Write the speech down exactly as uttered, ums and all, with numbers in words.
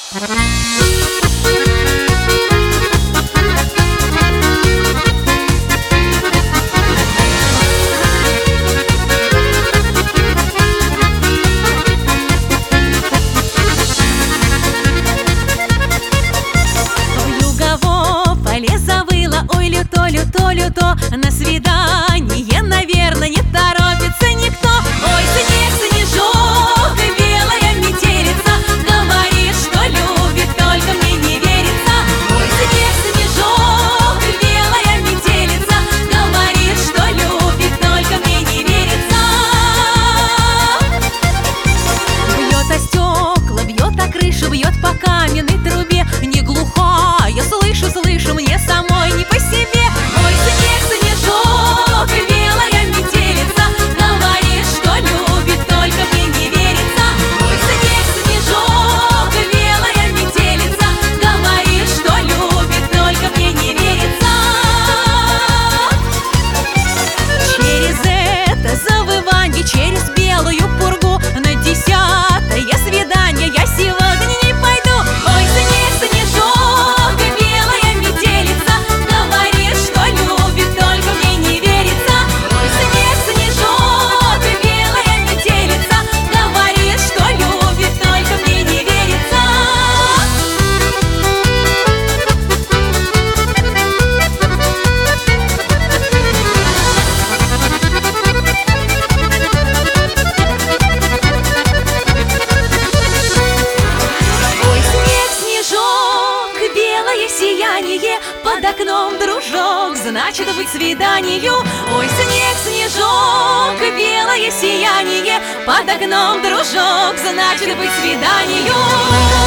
Люто, на свидание, наверное, не торопится никто. Ой, снег, снежок, белая метелица, говорит, что любит, только мне не верится. Ой, снег, снежок, белая метелица, говорит, что любит, только мне не верится. Бьет о стекла, бьет о крышу, бьет по каменной трубе. Не глухая, слышу, слышу, мне самой не по себе. Через белую пургу на десятое свидание я сегодня не пойду. Ой, снег, снежок, белая метелица, говорит, что любит, только мне не верится. Ой, снег, снежок, белая метелица, говорит, что любит, только мне не верится. Сияние под окном, дружок, значит быть свиданию. Ой, снег, снежок, белое сияние под окном, дружок, значит быть свиданию.